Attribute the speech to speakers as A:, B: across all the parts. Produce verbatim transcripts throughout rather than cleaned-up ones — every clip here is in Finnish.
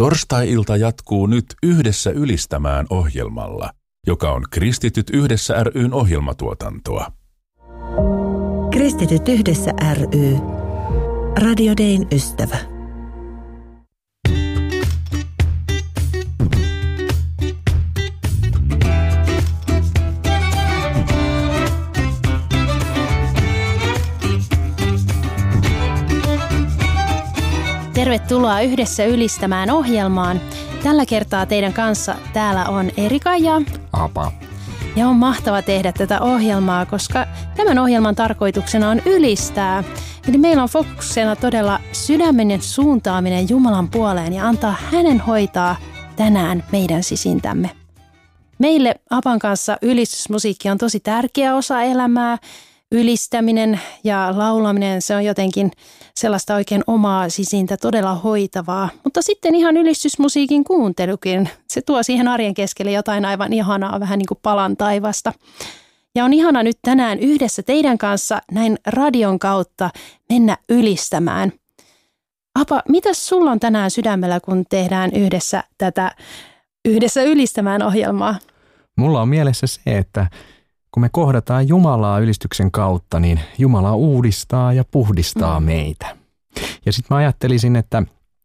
A: Torstai-ilta jatkuu nyt Yhdessä ylistämään -ohjelmalla, joka on Kristityt yhdessä ry:n ohjelmatuotantoa.
B: Kristityt yhdessä ry. Radio Dayn ystävä.
C: Tervetuloa Yhdessä ylistämään -ohjelmaan. Tällä kertaa teidän kanssa täällä on Erika ja
D: Apa.
C: Ja on mahtava tehdä tätä ohjelmaa, koska tämän ohjelman tarkoituksena on ylistää. Eli meillä on fokuksena todella sydämenen suuntaaminen Jumalan puoleen ja antaa hänen hoitaa tänään meidän sisintämme. Meille Apan kanssa ylistysmusiikki on tosi tärkeä osa elämää. Ylistäminen ja laulaminen, se on jotenkin sellaista oikein omaa sisintä, todella hoitavaa. Mutta sitten ihan ylistysmusiikin kuuntelukin, se tuo siihen arjen keskelle jotain aivan ihanaa, vähän niin kuin palan taivasta. Ja on ihana nyt tänään yhdessä teidän kanssa näin radion kautta mennä ylistämään. Apa, mitäs sulla on tänään sydämellä, kun tehdään yhdessä tätä Yhdessä ylistämään -ohjelmaa?
D: Mulla on mielessä se, että kun me kohdataan Jumalaa ylistyksen kautta, niin Jumala uudistaa ja puhdistaa mm. meitä. Ja sitten mä ajattelisin, että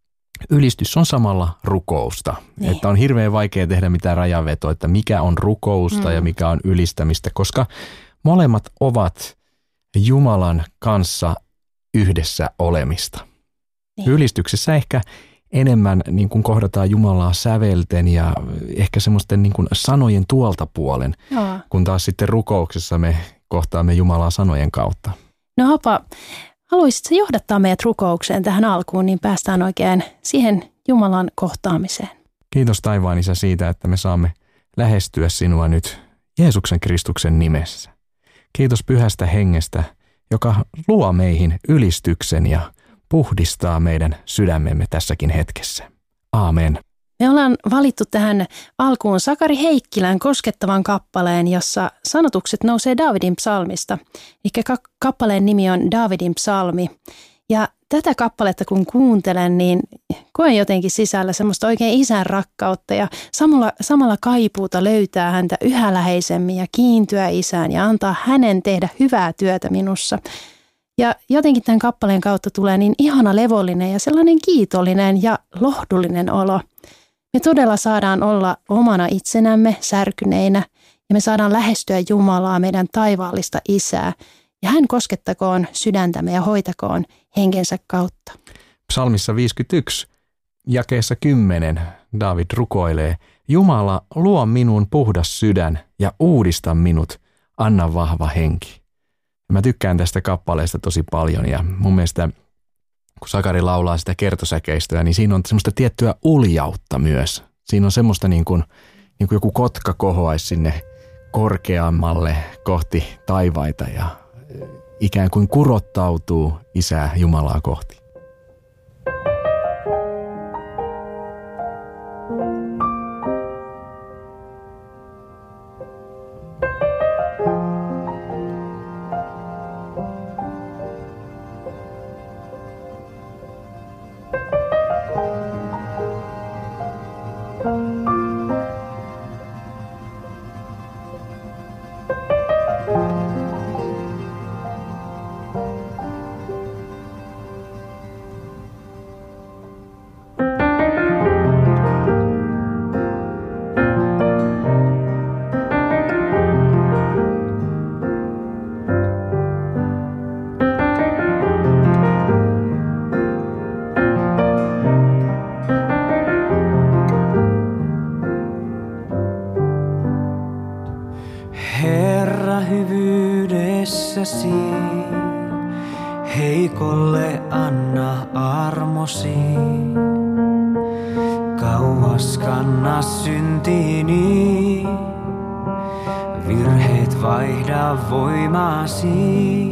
D: ylistys on samalla rukousta. Niin. Että on hirveän vaikea tehdä mitään rajanvetoa, että mikä on rukousta mm. ja mikä on ylistämistä, koska molemmat ovat Jumalan kanssa yhdessä olemista. Niin. Ylistyksessä ehkä enemmän niin kuin kohdataan Jumalaa sävelten ja ehkä semmoisten niin kuin sanojen tuolta puolen, Joo. kun taas sitten rukouksessa me kohtaamme Jumalaa sanojen kautta.
C: No Apa, haluaisitko johdattaa meidät rukoukseen tähän alkuun, niin päästään oikein siihen Jumalan kohtaamiseen.
D: Kiitos taivaan Isä siitä, että me saamme lähestyä sinua nyt Jeesuksen Kristuksen nimessä. Kiitos Pyhästä Hengestä, joka luo meihin ylistyksen ja puhdistaa meidän sydämemme tässäkin hetkessä. Aamen.
C: Me ollaan valittu tähän alkuun Sakari Heikkilän koskettavan kappaleen, jossa sanotukset nousee Daavidin psalmista. Eli kappaleen nimi on Daavidin psalmi. Ja tätä kappaletta kun kuuntelen, niin koen jotenkin sisällä semmoista oikein isän rakkautta ja samalla, samalla kaipuuta löytää häntä yhä läheisemmin ja kiintyä isään ja antaa hänen tehdä hyvää työtä minussa. Ja jotenkin tämän kappaleen kautta tulee niin ihana levollinen ja sellainen kiitollinen ja lohdullinen olo. Me todella saadaan olla omana itsenämme särkyneinä ja me saadaan lähestyä Jumalaa, meidän taivaallista Isää. Ja hän koskettakoon sydäntämme ja hoitakoon henkensä kautta.
D: Psalmissa viisikymmentäyksi, jakeessa kymmenen, Daavid rukoilee: Jumala, luo minun puhdas sydän ja uudista minut, anna vahva henki. Mä tykkään tästä kappaleesta tosi paljon ja mun mielestä kun Sakari laulaa sitä kertosäkeistöä, niin siinä on semmoista tiettyä uljautta myös. Siinä on semmoista niin kuin, niin kuin joku kotka kohoaisi sinne korkeammalle kohti taivaita ja ikään kuin kurottautuu Isää Jumalaa kohti.
E: Heikolle anna armosi, kauas kanna syntini, virheet vaihda voimasi.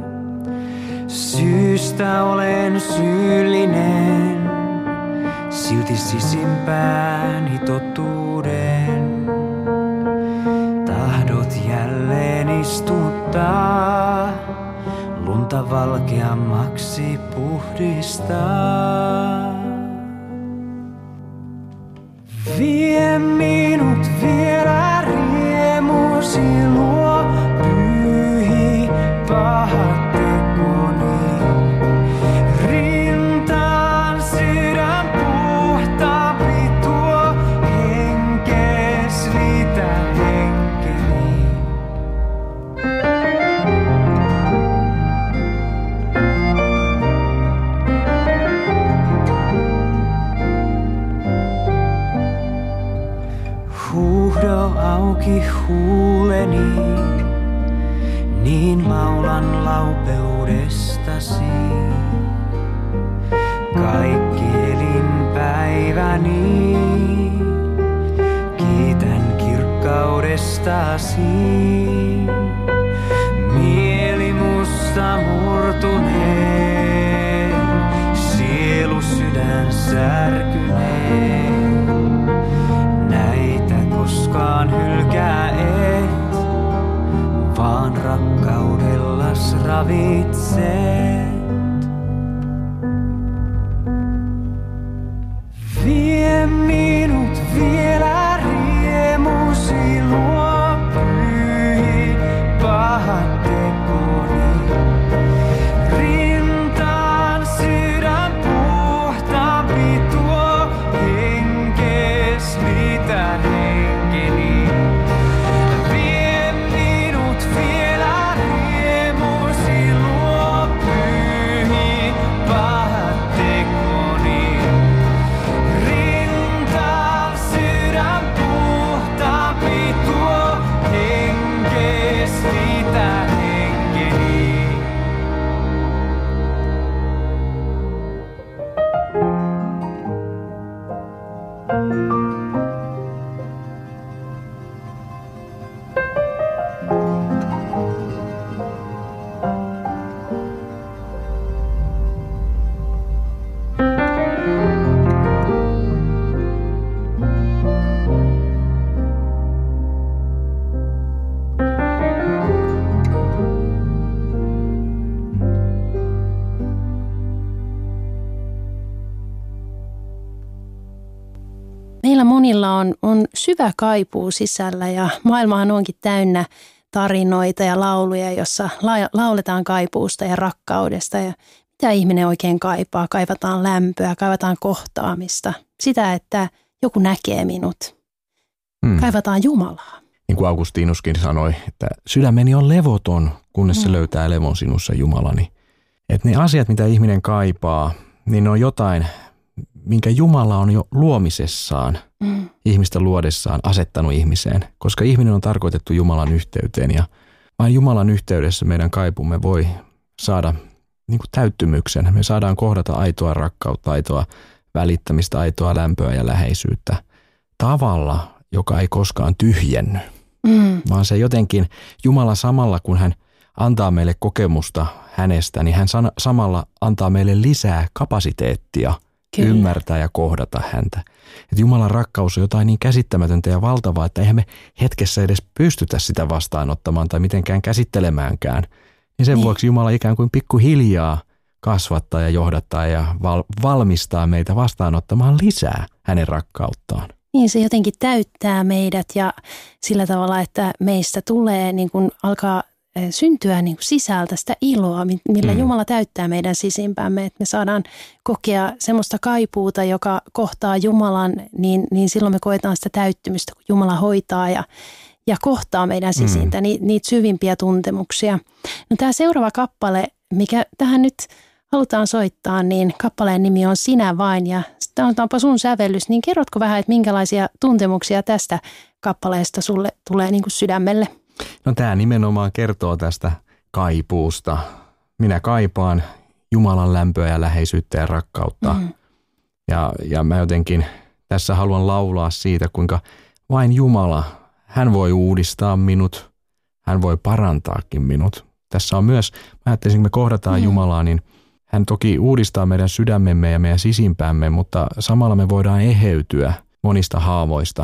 E: Syystä olen syyllinen, silti sisimpääni totuuden. Tahdot jälleen istuttaa, lunta valkeammaksi puhdistaa. Vie minut vielä riemusi luo, pyyhi pahat tekoni. Rintaan sydän puhtaampi tuo, henkes liitä henkeni. Huuhdo auki huuleni, niin laulan laupeudestasi. Kaikki elinpäiväni, kiitän kirkkaudestasi. Mieli musta murtuneen, sielu sydän särkyneen. Näitä koskaan hylkää et, vaan rakkaudellas ravitset. Vie minut vielä riemusi luo, pyyhi pahat tekoni. Rintaan sydän puhtaampi tuo, henkes liitä henkeni. Vie minut vielä riemusi luo, pyyhi pahat tekoni. Rintaan sydän puhtaampi tuo, henkes liitä henkeni.
C: Meillä monilla on, on syvä kaipuu sisällä ja maailmahan onkin täynnä tarinoita ja lauluja, jossa la, lauletaan kaipuusta ja rakkaudesta. Ja mitä ihminen oikein kaipaa? Kaivataan lämpöä, kaivataan kohtaamista. Sitä, että joku näkee minut. Hmm. Kaivataan Jumalaa.
D: Niin kuin Augustinuskin sanoi, että sydämeni on levoton, kunnes hmm. se löytää levon sinussa, Jumalani. Että ne asiat, mitä ihminen kaipaa, niin on jotain, minkä Jumala on jo luomisessaan, mm. ihmistä luodessaan asettanut ihmiseen, koska ihminen on tarkoitettu Jumalan yhteyteen ja vain Jumalan yhteydessä meidän kaipumme voi saada niin kuin täyttymyksen. Me saadaan kohdata aitoa rakkautta, aitoa välittämistä, aitoa lämpöä ja läheisyyttä tavalla, joka ei koskaan tyhjenny, mm. vaan se jotenkin Jumala samalla, kun hän antaa meille kokemusta hänestä, niin hän samalla antaa meille lisää kapasiteettia Kyllä. ymmärtää ja kohdata häntä. Että Jumalan rakkaus on jotain niin käsittämätöntä ja valtavaa, että eihän me hetkessä edes pystytä sitä vastaanottamaan tai mitenkään käsittelemäänkään. Niin sen niin. vuoksi Jumala ikään kuin pikkuhiljaa kasvattaa ja johdattaa ja val- valmistaa meitä vastaanottamaan lisää hänen rakkauttaan.
C: Niin se jotenkin täyttää meidät ja sillä tavalla, että meistä tulee niin kuin alkaa syntyä niin kuin sisältä sitä iloa, millä mm. Jumala täyttää meidän sisimpämme, että me saadaan kokea semmoista kaipuuta, joka kohtaa Jumalan, niin, niin silloin me koetaan sitä täyttymystä, kun Jumala hoitaa ja, ja kohtaa meidän sisintä, mm. niitä, niitä syvimpiä tuntemuksia. No tämä seuraava kappale, mikä tähän nyt halutaan soittaa, niin kappaleen nimi on Sinä vain ja onpa sun sävellys, niin kerrotko vähän, että minkälaisia tuntemuksia tästä kappaleesta sulle tulee niin kuin sydämelle?
D: No tämä nimenomaan kertoo tästä kaipuusta. Minä kaipaan Jumalan lämpöä ja läheisyyttä ja rakkautta. Mm. Ja, ja mä jotenkin tässä haluan laulaa siitä, kuinka vain Jumala, hän voi uudistaa minut, hän voi parantaakin minut. Tässä on myös, mä ajattelisin, kun me kohdataan mm. Jumalaa, niin hän toki uudistaa meidän sydämemme ja meidän sisimpäämme, mutta samalla me voidaan eheytyä monista haavoista.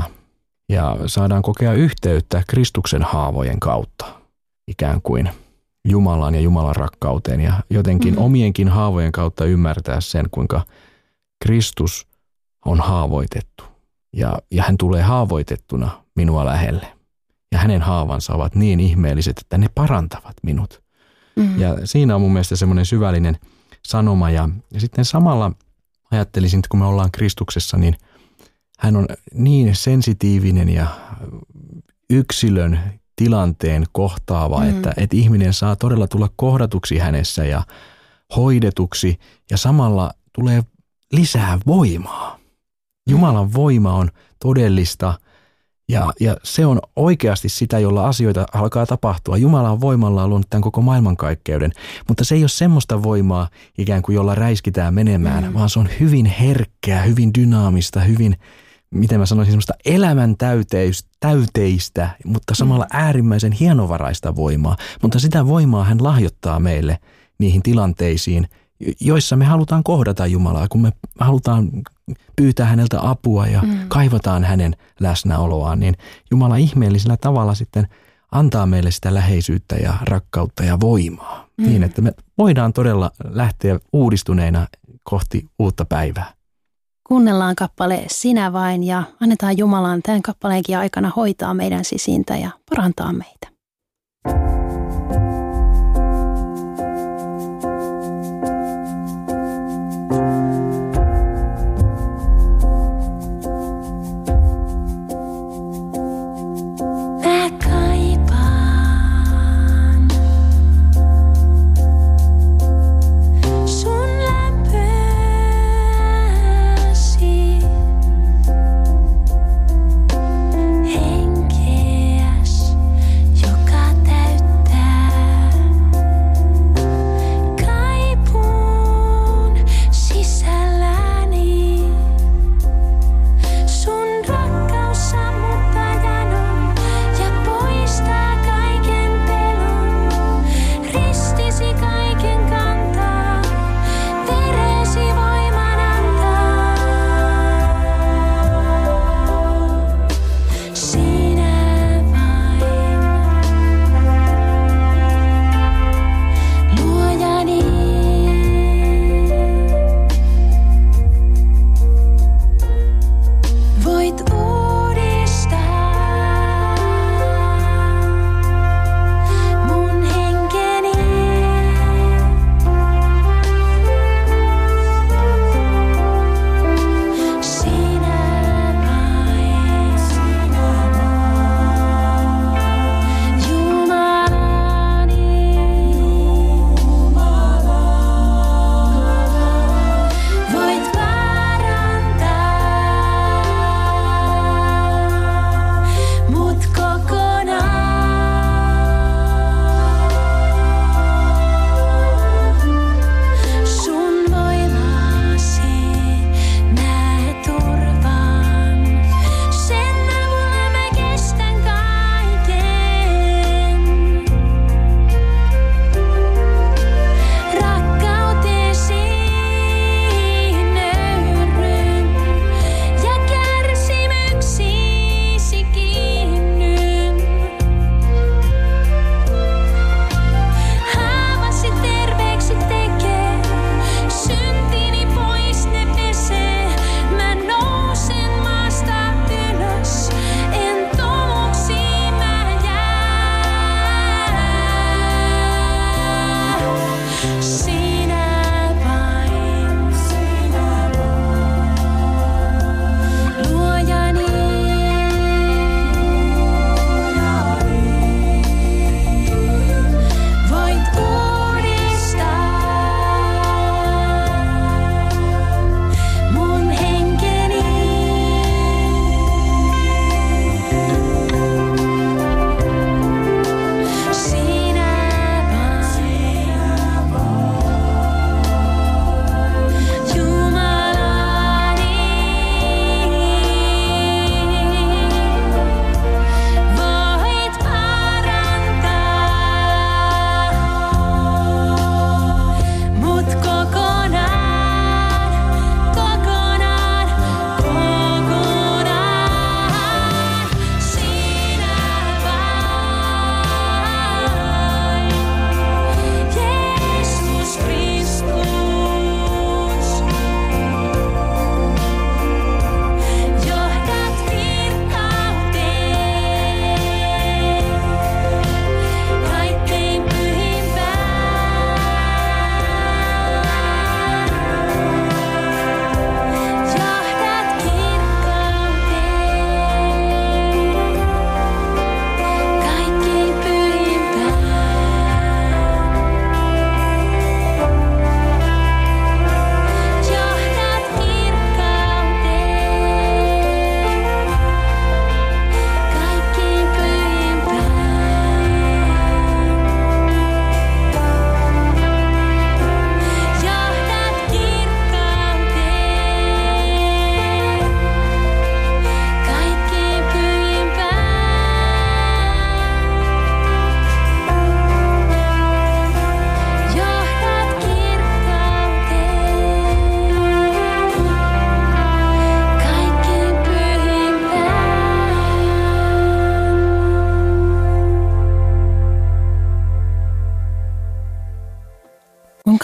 D: Ja saadaan kokea yhteyttä Kristuksen haavojen kautta, ikään kuin Jumalan ja Jumalan rakkauteen ja jotenkin mm-hmm. omienkin haavojen kautta ymmärtää sen, kuinka Kristus on haavoitettu ja, ja hän tulee haavoitettuna minua lähelle. Ja hänen haavansa ovat niin ihmeelliset, että ne parantavat minut. Mm. Ja siinä on mun mielestä semmoinen syvällinen sanoma. Ja, ja sitten samalla ajattelisin, että kun me ollaan Kristuksessa, niin hän on niin sensitiivinen ja yksilön tilanteen kohtaava, mm. että, että ihminen saa todella tulla kohdatuksi hänessä ja hoidetuksi ja samalla tulee lisää voimaa. Jumalan voima on todellista ja, ja se on oikeasti sitä, jolla asioita alkaa tapahtua. Jumala on voimalla luonut tämän koko maailmankaikkeuden, mutta se ei ole semmoista voimaa ikään kuin jolla räiskitään menemään, mm. vaan se on hyvin herkkää, hyvin dynaamista, hyvin, miten mä sanoisin, semmoista elämäntäyteistä, mutta samalla äärimmäisen hienovaraista voimaa. Mutta sitä voimaa hän lahjoittaa meille niihin tilanteisiin, joissa me halutaan kohdata Jumalaa, kun me halutaan pyytää häneltä apua ja mm. kaivataan hänen läsnäoloaan, niin Jumala ihmeellisellä tavalla sitten antaa meille sitä läheisyyttä ja rakkautta ja voimaa, mm. niin että me voidaan todella lähteä uudistuneina kohti uutta päivää.
C: Kuunnellaan kappale Sinä vain ja annetaan Jumalan tämän kappaleenkin aikana hoitaa meidän sisintä ja parantaa meitä.
F: Henkeäs,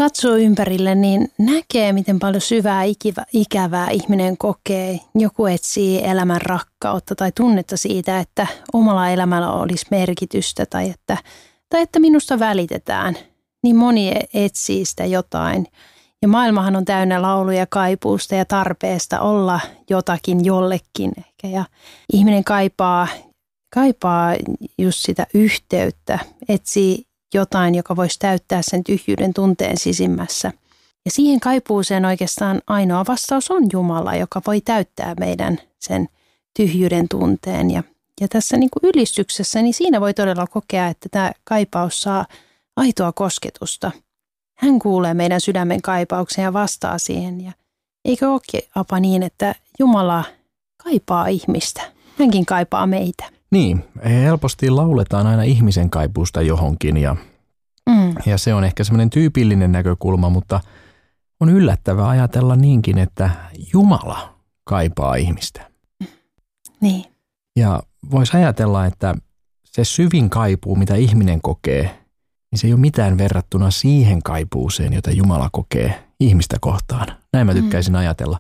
C: katsoo ympärille, niin näkee, miten paljon syvää ikivä, ikävää ihminen kokee. Joku etsii elämän rakkautta tai tunnetta siitä, että omalla elämällä olisi merkitystä tai että, tai että minusta välitetään. Niin moni etsii sitä jotain. Ja maailmahan on täynnä lauluja kaipuusta ja tarpeesta olla jotakin jollekin ehkä. Ja ihminen kaipaa, kaipaa just sitä yhteyttä, etsii jotain, joka voisi täyttää sen tyhjyyden tunteen sisimmässä. Ja siihen kaipuuseen oikeastaan ainoa vastaus on Jumala, joka voi täyttää meidän sen tyhjyyden tunteen. Ja, ja tässä niin kuin ylistyksessä, niin siinä voi todella kokea, että tämä kaipaus saa aitoa kosketusta. Hän kuulee meidän sydämen kaipauksen ja vastaa siihen. Ja eikö olekin, Apa, niin, että Jumala kaipaa ihmistä? Hänkin kaipaa meitä.
D: Niin, helposti lauletaan aina ihmisen kaipuusta johonkin ja, mm. ja se on ehkä semmoinen tyypillinen näkökulma, mutta on yllättävää ajatella niinkin, että Jumala kaipaa ihmistä.
C: Niin.
D: Ja voisi ajatella, että se syvin kaipuu, mitä ihminen kokee, niin se ei ole mitään verrattuna siihen kaipuuseen, jota Jumala kokee ihmistä kohtaan. Näin mä tykkäisin mm. ajatella.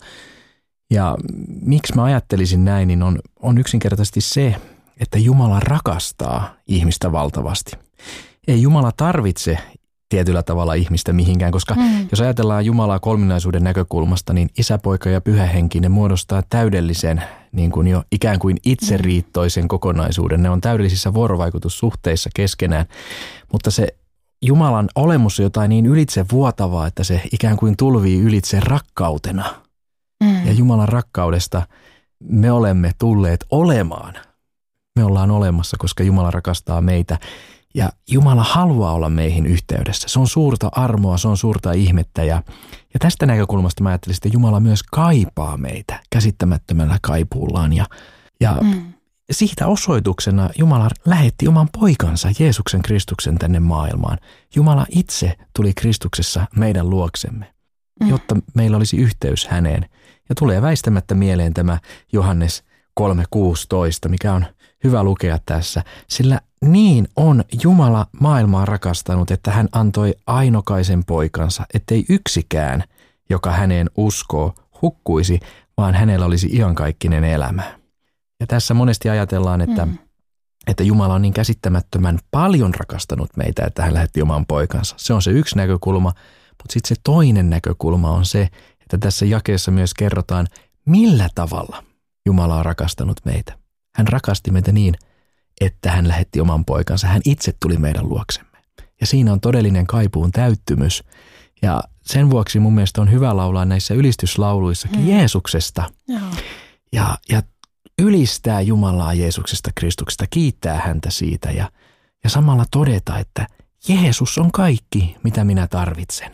D: Ja miksi mä ajattelisin näin, niin on, on yksinkertaisesti se, että Jumala rakastaa ihmistä valtavasti. Ei Jumala tarvitse tietyllä tavalla ihmistä mihinkään, koska mm. jos ajatellaan Jumalaa kolminaisuuden näkökulmasta, niin Isä, Poika ja Pyhä Henki, ne muodostaa täydellisen, niin kuin jo ikään kuin itseriittoisen kokonaisuuden. Ne on täydellisissä vuorovaikutussuhteissa keskenään, mutta se Jumalan olemus on jotain niin ylitse vuotavaa, että se ikään kuin tulvii ylitse rakkautena. Mm. Ja Jumalan rakkaudesta me olemme tulleet olemaan. Me ollaan olemassa, koska Jumala rakastaa meitä ja Jumala haluaa olla meihin yhteydessä. Se on suurta armoa, se on suurta ihmettä ja, ja tästä näkökulmasta mä ajattelin, että Jumala myös kaipaa meitä käsittämättömällä kaipuullaan ja, ja mm. siitä osoituksena Jumala lähetti oman poikansa Jeesuksen Kristuksen tänne maailmaan. Jumala itse tuli Kristuksessa meidän luoksemme, mm. jotta meillä olisi yhteys häneen. Ja tulee väistämättä mieleen tämä Johannes kolme kuusitoista, mikä on hyvä lukea tässä, sillä niin on Jumala maailmaa rakastanut, että hän antoi ainokaisen poikansa, ettei yksikään, joka häneen uskoo, hukkuisi, vaan hänellä olisi iankaikkinen elämä. Ja tässä monesti ajatellaan, että, mm. että Jumala on niin käsittämättömän paljon rakastanut meitä, että hän lähetti oman poikansa. Se on se yksi näkökulma, mutta sitten se toinen näkökulma on se, että tässä jakeessa myös kerrotaan, millä tavalla Jumala on rakastanut meitä. Hän rakasti meitä niin, että hän lähetti oman poikansa. Hän itse tuli meidän luoksemme. Ja siinä on todellinen kaipuun täyttymys. Ja sen vuoksi mun mielestä on hyvä laulaa näissä ylistyslauluissakin mm. Jeesuksesta. Ja, ja ylistää Jumalaa Jeesuksesta, Kristuksesta, kiittää häntä siitä. Ja, ja samalla todeta, että Jeesus on kaikki, mitä minä tarvitsen.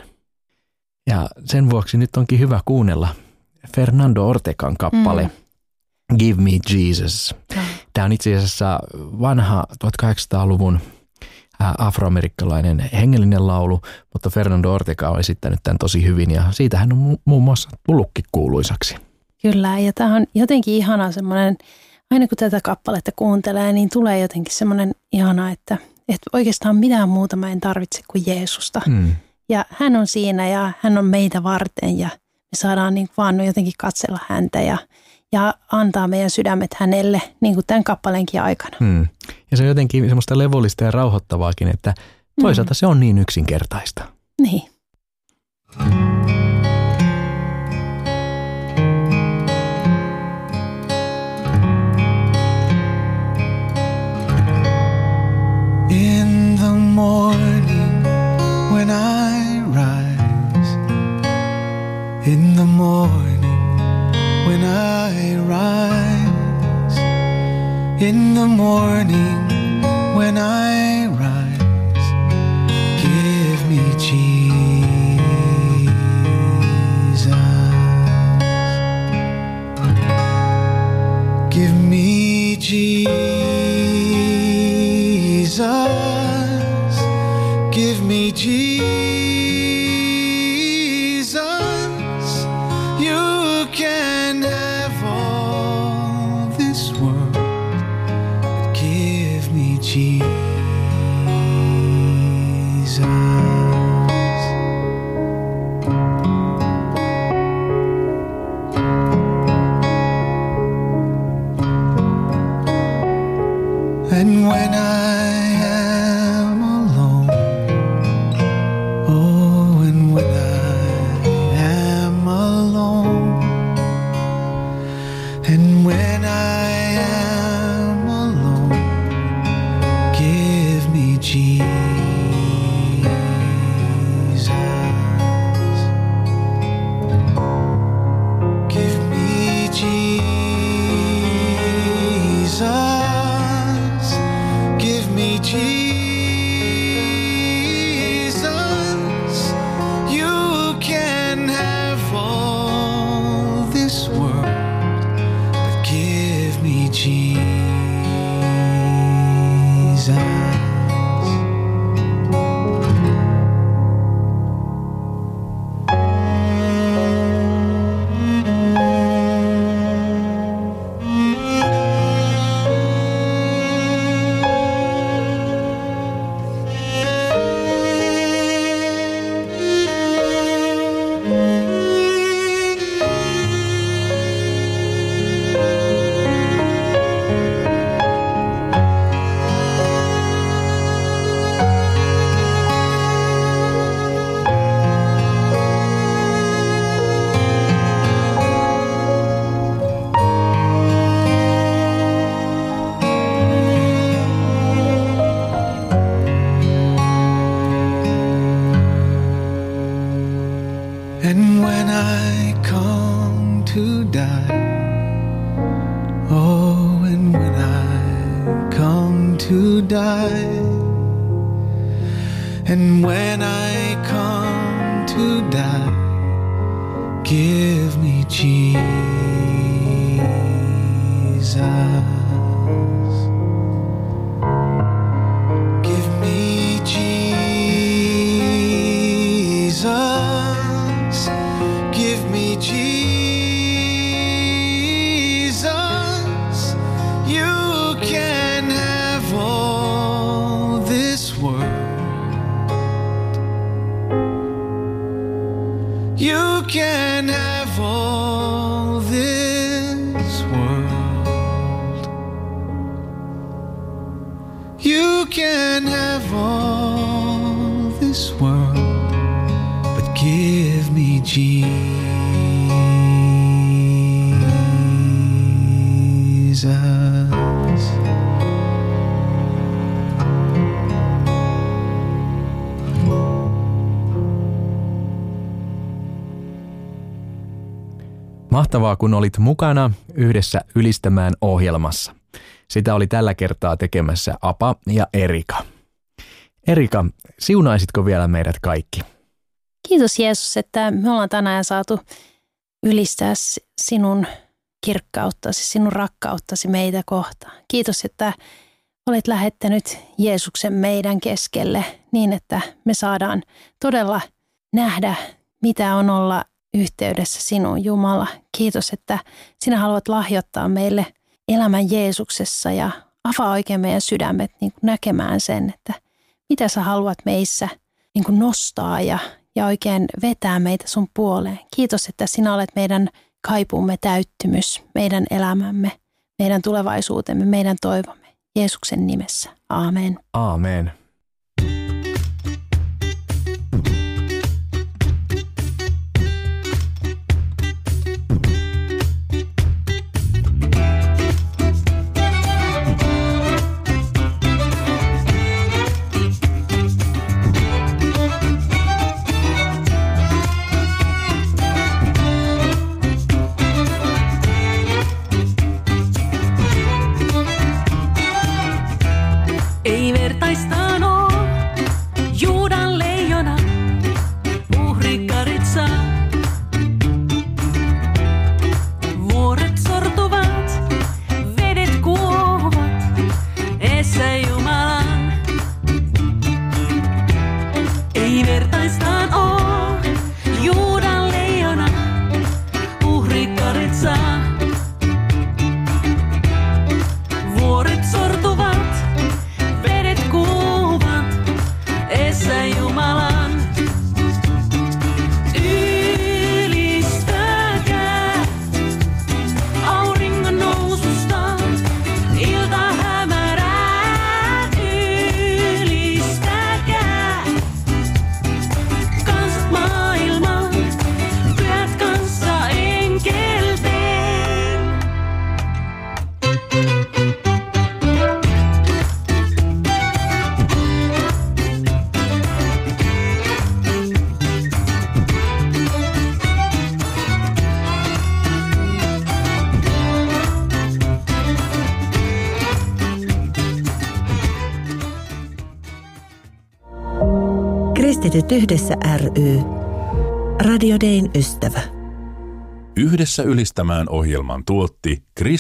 D: Ja sen vuoksi nyt onkin hyvä kuunnella Fernando Ortegan kappale mm. Give Me Jesus. Mm. Tämä on itse asiassa vanha tuhatkahdeksansataaluvun afroamerikkalainen hengellinen laulu, mutta Fernando Ortega on esittänyt tämän tosi hyvin ja siitä hän on mu- muun muassa tullutkin kuuluisaksi.
C: Kyllä, ja tämä on jotenkin ihana semmoinen, aina kun tätä kappaletta kuuntelee, niin tulee jotenkin semmoinen ihana, että, että oikeastaan mitään muuta mä en tarvitse kuin Jeesusta. Mm. Ja hän on siinä ja hän on meitä varten ja me saadaan niin vaan jotenkin katsella häntä ja, ja antaa meidän sydämet hänelle niin kuin tämän kappaleenkin aikana. Hmm.
D: Ja se on jotenkin semmoista levollista ja rauhoittavaakin, että toisaalta hmm. se on niin yksinkertaista.
C: Niin.
E: In the morning when I rise, in the morning when I rise, in the morning when I rise, give me Jesus, give me Jesus, give me Jesus, you can have all this world, but give me Jesus. And when I am alone, give me Jesus. Give me Jesus. Give me Jesus. You can have all this world, but give me Jesus. And when I come to die, oh, and when I come to die, and when I come to die, give me Jesus. Give me Jesus. Give me Jesus. You can have all this world. You can have all this world. You can have all this world, but give me Jesus.
D: Mahtavaa, kun olit mukana yhdessä ylistämään ohjelmassa. Sitä oli tällä kertaa tekemässä Apa ja Erika. Erika, siunaisitko vielä meidät kaikki?
C: Kiitos Jeesus, että me ollaan tänään saatu ylistää sinun kirkkauttasi, sinun rakkauttasi meitä kohtaan. Kiitos, että olet lähettänyt Jeesuksen meidän keskelle niin, että me saadaan todella nähdä, mitä on olla yhteydessä sinuun, Jumala. Kiitos, että sinä haluat lahjoittaa meille elämän Jeesuksessa ja avaa oikein meidän sydämet niin kuin näkemään sen, että mitä sä haluat meissä niin kuin nostaa ja, ja oikein vetää meitä sun puoleen. Kiitos, että sinä olet meidän kaipuumme täyttymys, meidän elämämme, meidän tulevaisuutemme, meidän toivomme. Jeesuksen nimessä. Aamen.
D: Aamen.
F: Ei vertaista
B: Kristityt yhdessä ry. Radio Dayn ystävä.
A: Yhdessä ylistämään ohjelman tuotti